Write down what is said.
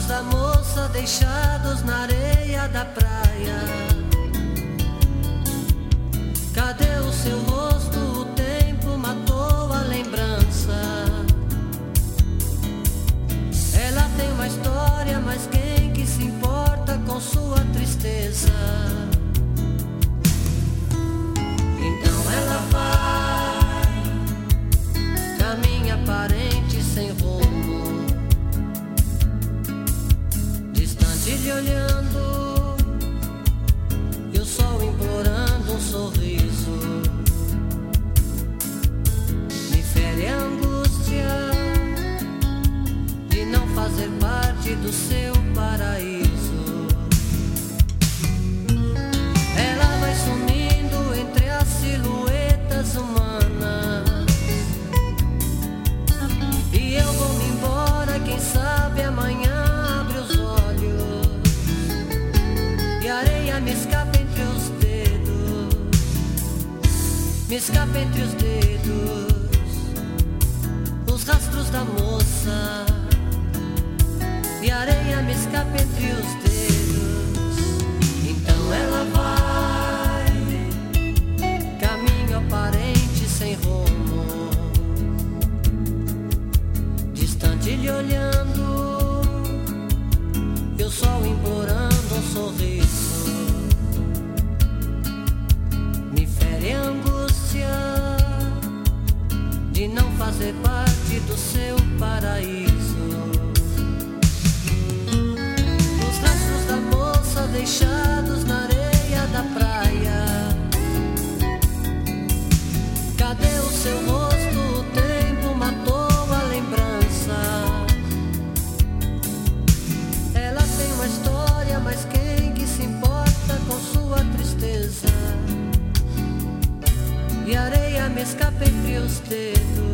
da moça deixados na areia da praia. Cadê o seu rosto? O tempo matou a lembrança. Ela tem uma história, mas quem que se importa com sua tristeza? Então ela vai, caminha aparente sem rumo, distante lhe olhando, e o sol implorando um sorriso. Me fere a angústia de não fazer parte do seu paraíso. Ela vai sumindo entre as silhuetas humanas, e eu vou-me embora, quem sabe amanhã abre os olhos e a areia me escapa entre os dedos, me escapa entre os dedos, os rastros da moça, e a areia me escapa entre os dedos. Então ela vai, caminho aparente sem rumo, distante lhe olhando, e o sol implorando um sorriso. Me fere a angústia de não fazer parte do seu paraíso. Os rastros da moça deixados na areia da praia. Cadê o seu rosto? O tempo matou a lembrança. Ela tem uma história, mas quem que se importa com sua tristeza? E a areia me escapa entre os dedos,